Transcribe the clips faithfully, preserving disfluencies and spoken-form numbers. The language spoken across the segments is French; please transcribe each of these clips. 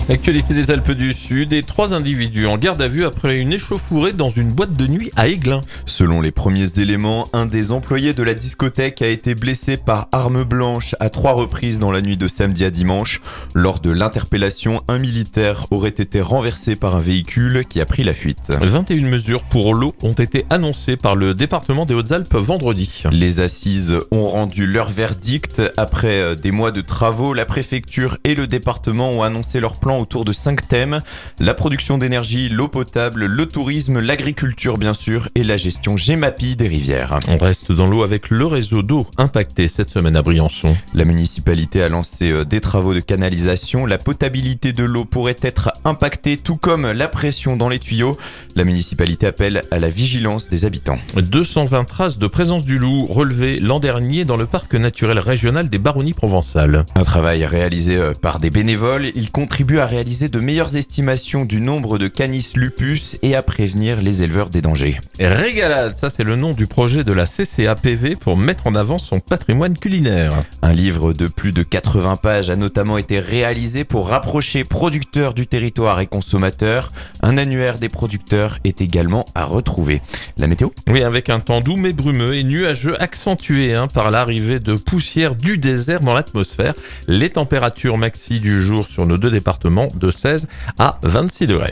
Actualité des Alpes du Sud et trois individus en garde à vue après une échauffourée dans une boîte de nuit à Aiglun. Selon les premiers éléments, un des employés de la discothèque a été blessé par arme blanche à trois reprises dans la nuit de samedi à dimanche. Lors de l'interpellation, un militaire aurait été renversé par un véhicule qui a pris la fuite. vingt et une mesures pour l'eau ont été annoncées par le département des Hautes-Alpes vendredi. Les assises ont rendu leur verdict. Après des mois de travaux, la préfecture et le département ont annoncé leur plan autour de cinq thèmes. La production d'énergie, l'eau potable, le tourisme, l'agriculture bien sûr et la gestion Gemapi des rivières. On reste dans l'eau avec le réseau d'eau impacté cette semaine à Briançon. La municipalité a lancé des travaux de canalisation. La potabilité de l'eau pourrait être impactée, tout comme la pression dans les tuyaux. La municipalité appelle à la vigilance des habitants. deux cent vingt traces de présence du loup relevées l'an dernier dans le parc naturel régional des Baronnies provençales. Un travail réalisé par des bénévoles. Il contribue à réaliser de meilleures estimations du nombre de canis lupus et à prévenir les éleveurs des dangers. Régalade, ça c'est le nom du projet de la C C A P V pour mettre en avant son patrimoine culinaire. Un livre de plus de quatre-vingts pages a notamment été réalisé pour rapprocher producteurs du territoire et consommateurs. Un annuaire des producteurs est également à retrouver. La météo ? Oui, avec un temps doux mais brumeux et nuageux accentué hein, par l'arrivée de poussière du désert dans l'atmosphère. Les températures maxi du jour sur nos deux départements de seize à vingt-six degrés.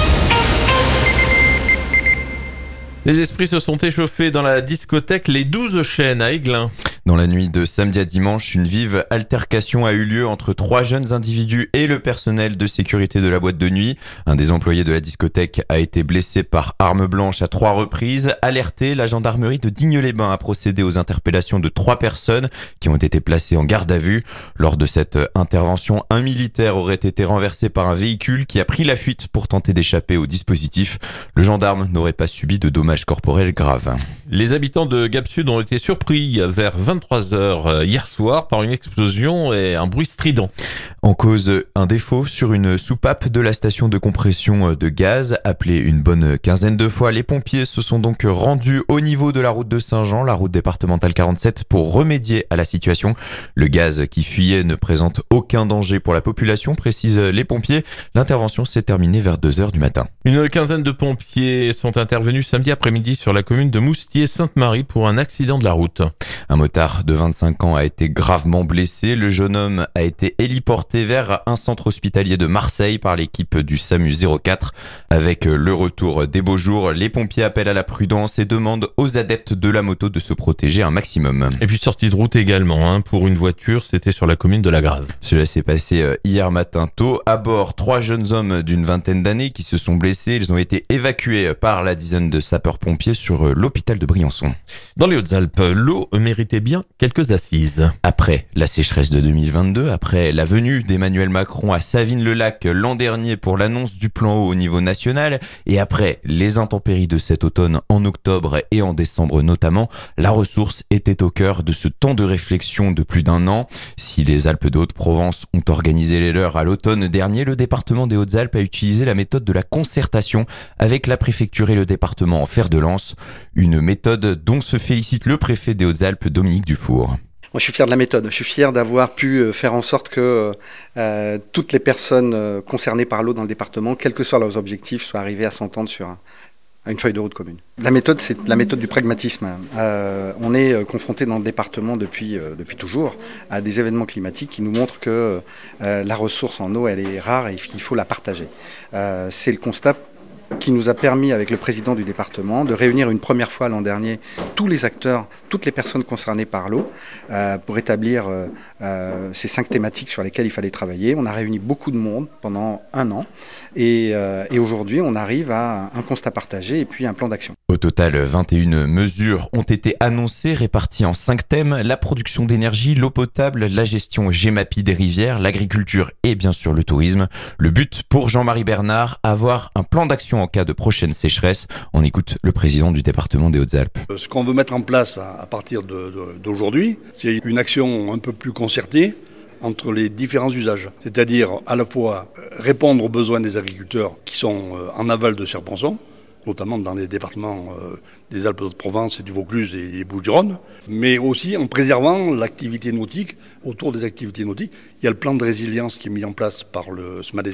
Les esprits se sont échauffés dans la discothèque Les douze Chênes à Aiglun. Dans la nuit de samedi à dimanche, une vive altercation a eu lieu entre trois jeunes individus et le personnel de sécurité de la boîte de nuit. Un des employés de la discothèque a été blessé par arme blanche à trois reprises. Alerté, la gendarmerie de Digne-les-Bains a procédé aux interpellations de trois personnes qui ont été placées en garde à vue. Lors de cette intervention, un militaire aurait été renversé par un véhicule qui a pris la fuite pour tenter d'échapper au dispositif. Le gendarme n'aurait pas subi de dommages corporels graves. Les habitants de Gap-Sud ont été surpris vers vingt-trois heures hier soir par une explosion et un bruit strident. En cause, un défaut sur une soupape de la station de compression de gaz. Appelée une bonne quinzaine de fois, les pompiers se sont donc rendus au niveau de la route de Saint-Jean, la route départementale quarante-sept, pour remédier à la situation. Le gaz qui fuyait ne présente aucun danger pour la population, précisent les pompiers. L'intervention s'est terminée vers deux heures du matin. Une quinzaine de pompiers sont intervenus samedi après-midi sur la commune de Moustier-Sainte-Marie pour un accident de la route. Un motard de vingt-cinq ans a été gravement blessé. Le jeune homme a été héliporté vers un centre hospitalier de Marseille par l'équipe du SAMU zéro quatre. Avec le retour des beaux jours, les pompiers appellent à la prudence et demandent aux adeptes de la moto de se protéger un maximum. Et puis sortie de route également, hein, pour une voiture, c'était sur la commune de La Grave. Cela s'est passé hier matin tôt. À bord, trois jeunes hommes d'une vingtaine d'années qui se sont blessés. Ils ont été évacués par la dizaine de sapeurs-pompiers sur l'hôpital de Briançon. Dans les Hautes-Alpes, l'eau méritait bien quelques assises. Après la sécheresse de deux mille vingt-deux, après la venue d'Emmanuel Macron à Savines-le-Lac l'an dernier pour l'annonce du plan eau au niveau national, et après les intempéries de cet automne en octobre et en décembre notamment, la ressource était au cœur de ce temps de réflexion de plus d'un an. Si les Alpes de Haute-Provence ont organisé les leurs à l'automne dernier, le département des Hautes-Alpes a utilisé la méthode de la concertation avec la préfecture et le département en fer de lance. Une méthode dont se félicite le préfet des Hautes-Alpes, Dominique Dufour. Moi, je suis fier de la méthode. Je suis fier d'avoir pu faire en sorte que euh, toutes les personnes concernées par l'eau dans le département, quels que soient leurs objectifs, soient arrivées à s'entendre sur un, une feuille de route commune. La méthode, c'est la méthode du pragmatisme. Euh, on est confronté dans le département depuis, euh, depuis toujours à des événements climatiques qui nous montrent que euh, la ressource en eau, elle est rare et qu'il faut la partager. Euh, c'est le constat qui nous a permis, avec le président du département, de réunir une première fois l'an dernier tous les acteurs, toutes les personnes concernées par l'eau, euh, pour établir euh, euh, ces cinq thématiques sur lesquelles il fallait travailler. On a réuni beaucoup de monde pendant un an et, euh, et aujourd'hui, on arrive à un constat partagé et puis un plan d'action. Au total, vingt et une mesures ont été annoncées, réparties en cinq thèmes: la production d'énergie, l'eau potable, la gestion Gemapi des rivières, l'agriculture et bien sûr le tourisme. Le but pour Jean-Marie Bernard, avoir un plan d'action en cas de prochaine sécheresse. On écoute le président du département des Hautes-Alpes. Ce qu'on veut mettre en place à partir de, de, d'aujourd'hui, c'est une action un peu plus concertée entre les différents usages. C'est-à-dire à la fois répondre aux besoins des agriculteurs qui sont en aval de Serre-Ponçon, notamment dans les départements euh, des Alpes de Haute-Provence et du Vaucluse et des Bouches-du-Rhône, mais aussi en préservant l'activité nautique. Autour des activités nautiques, il y a le plan de résilience qui est mis en place par le SMADECEP,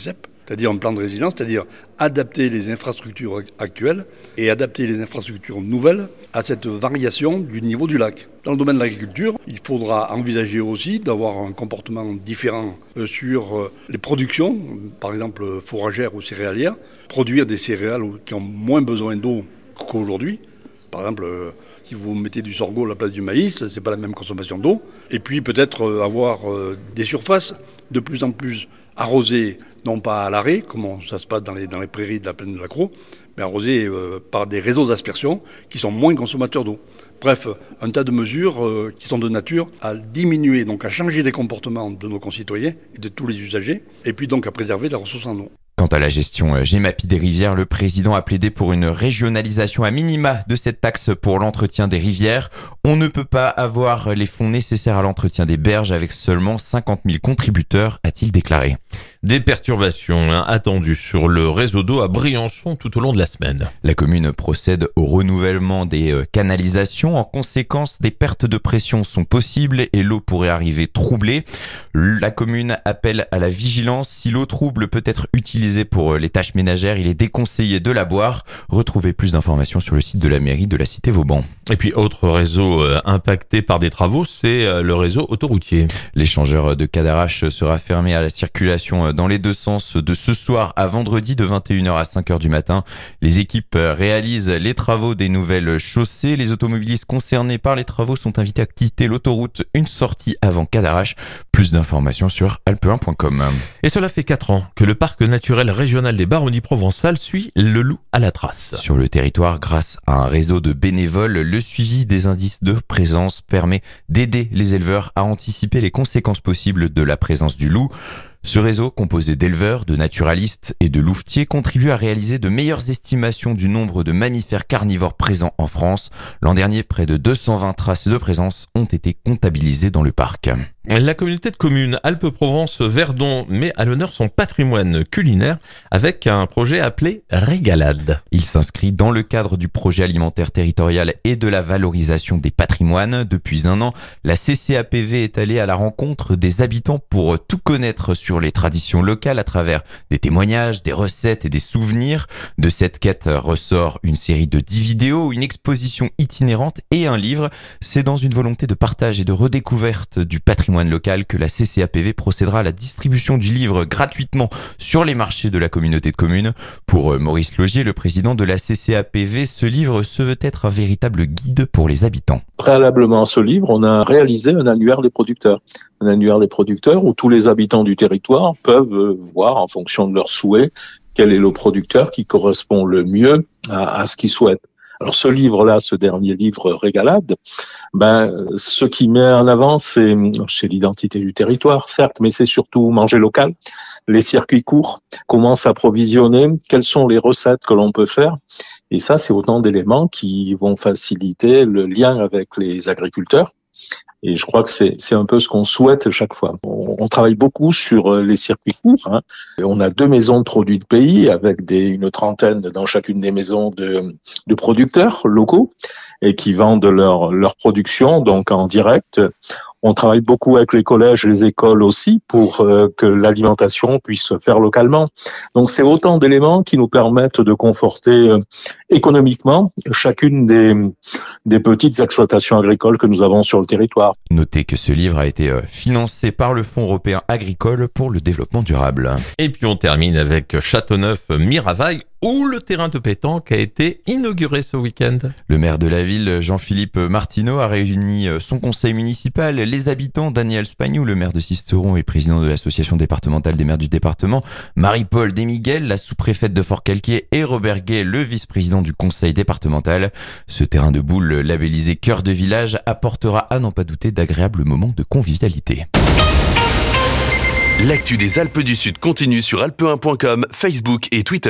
c'est-à-dire un plan de résilience, c'est-à-dire adapter les infrastructures actuelles et adapter les infrastructures nouvelles à cette variation du niveau du lac. Dans le domaine de l'agriculture, il faudra envisager aussi d'avoir un comportement différent sur les productions, par exemple fourragères ou céréalières, produire des céréales qui ont moins besoin d'eau qu'aujourd'hui. Par exemple, si vous mettez du sorgho à la place du maïs, ce n'est pas la même consommation d'eau. Et puis peut-être avoir des surfaces de plus en plus arrosées, non pas à l'arrêt, comme ça se passe dans les, dans les prairies de la plaine de l'Accro, mais arrosées euh, par des réseaux d'aspersion qui sont moins consommateurs d'eau. Bref, un tas de mesures euh, qui sont de nature à diminuer, donc à changer les comportements de nos concitoyens et de tous les usagers, et puis donc à préserver la ressource en eau. Quant à la gestion Gemapi des rivières, le président a plaidé pour une régionalisation à minima de cette taxe pour l'entretien des rivières. On ne peut pas avoir les fonds nécessaires à l'entretien des berges avec seulement cinquante mille contributeurs, a-t-il déclaré. Des perturbations hein, attendues sur le réseau d'eau à Briançon tout au long de la semaine. La commune procède au renouvellement des euh, canalisations. En conséquence, des pertes de pression sont possibles et l'eau pourrait arriver troublée. La commune appelle à la vigilance. Si l'eau trouble peut être utilisée pour les tâches ménagères, il est déconseillé de la boire. Retrouvez plus d'informations sur le site de la mairie de la cité Vauban. Et puis, autre réseau euh, impacté par des travaux, c'est euh, le réseau autoroutier. L'échangeur de Cadarache sera fermé à la circulation dans les deux sens de ce soir à vendredi de vingt et une heures à cinq heures du matin. Les équipes réalisent les travaux des nouvelles chaussées. Les automobilistes concernés par les travaux sont invités à quitter l'autoroute une sortie avant Cadarache. Plus d'informations sur alpe un point com. Et cela fait quatre ans que le parc naturel régional des Baronnies provençales suit le loup à la trace. Sur le territoire, grâce à un réseau de bénévoles, le suivi des indices de présence permet d'aider les éleveurs à anticiper les conséquences possibles de la présence du loup. Ce réseau, composé d'éleveurs, de naturalistes et de louvetiers, contribue à réaliser de meilleures estimations du nombre de mammifères carnivores présents en France. L'an dernier, près de deux cent vingt traces de présence ont été comptabilisées dans le parc. La communauté de communes Alpes-Provence-Verdon met à l'honneur son patrimoine culinaire avec un projet appelé Régalade. Il s'inscrit dans le cadre du projet alimentaire territorial et de la valorisation des patrimoines. Depuis un an, la C C A P V est allée à la rencontre des habitants pour tout connaître sur les traditions locales à travers des témoignages, des recettes et des souvenirs. De cette quête ressort une série de dix vidéos, une exposition itinérante et un livre. C'est dans une volonté de partage et de redécouverte du patrimoine local que la C C A P V procédera à la distribution du livre gratuitement sur les marchés de la communauté de communes. Pour Maurice Logier, le président de la C C A P V, ce livre se veut être un véritable guide pour les habitants. Préalablement à ce livre, on a réalisé un annuaire des producteurs. Un annuaire des producteurs où tous les habitants du territoire peuvent voir, en fonction de leurs souhaits, quel est le producteur qui correspond le mieux à, à ce qu'ils souhaitent. Alors ce livre-là, ce dernier livre Régalade, ben ce qui met en avant, c'est, c'est l'identité du territoire, certes, mais c'est surtout manger local, les circuits courts, comment s'approvisionner, quelles sont les recettes que l'on peut faire. Et ça, c'est autant d'éléments qui vont faciliter le lien avec les agriculteurs. Et je crois que c'est, c'est un peu ce qu'on souhaite chaque fois. On, on travaille beaucoup sur les circuits courts. Hein. On a deux maisons de produits de pays avec des, une trentaine dans chacune des maisons de, de producteurs locaux et qui vendent leur, leur production donc en direct. On travaille beaucoup avec les collèges et les écoles aussi pour euh, que l'alimentation puisse se faire localement. Donc c'est autant d'éléments qui nous permettent de conforter euh, économiquement chacune des, des petites exploitations agricoles que nous avons sur le territoire. Notez que ce livre a été financé par le Fonds européen agricole pour le développement durable. Et puis on termine avec Châteauneuf-Miravaille, où le terrain de pétanque a été inauguré ce week-end. Le maire de la ville, Jean-Philippe Martineau, a réuni son conseil municipal, les habitants, Daniel Spagnou, le maire de Sisteron et président de l'association départementale des maires du département, Marie-Paul Desmiguel, la sous-préfète de Fort-Calquier, et Robert Gay, le vice-président du conseil départemental. Ce terrain de boule labellisé Cœur de village apportera à n'en pas douter d'agréables moments de convivialité. L'actu des Alpes du Sud continue sur alpe un point com, Facebook et Twitter.